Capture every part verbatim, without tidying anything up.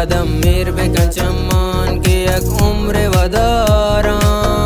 आदम मेर बेकन चम्मान के एक उम्र वदारा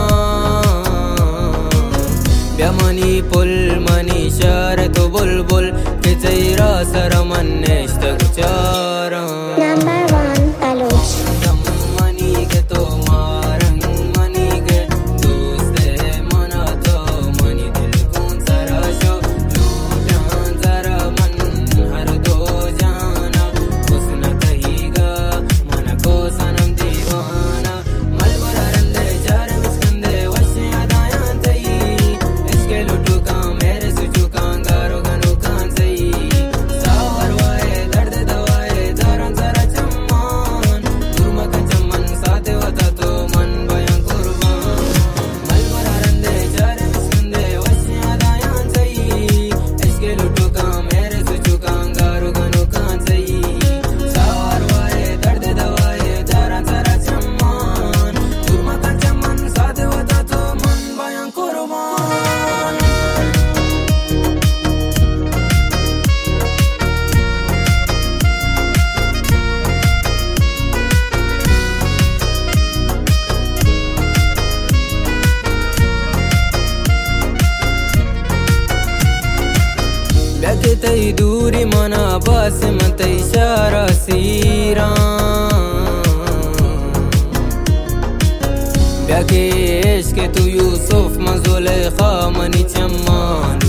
ब्यामनी पुल मनी शर तो बुलबुल के चेहरा सरमन नेश्त गुचारा Number one, Taluj. मनी के तो मारंग मनी के दोस्त है मना तो मनी दिल कौन सारा शो लूटान सारा मन हर दो जाना उसने कहीगा मन को सनम दीवाना मलबरा रंदे चार मिसकंदे वश्य आदायां तई इसके लुटू का मेरे सुचू कांगारो गनु कान सही सावर वाए दर्द दवाए दारन सारा चम्मान तुरमा का चम्मन साथे होता तो मन बयां कुर्बान मलबरा रंदे चार मिसकंदे वश्य आदायां तई इसके लुटू का मेरे सुचू कांगारो गनु कान सही सावर वाए दर्द दवाए दारन सारा चम्मान तुरमा का चम्मन साथे होता तो मन बयां कुर्बान ब्याके तई दूरी मना बस मत इशारा सीरा ब्याके इश्क तू यूसुफ मजुलेखा मनी चम्मान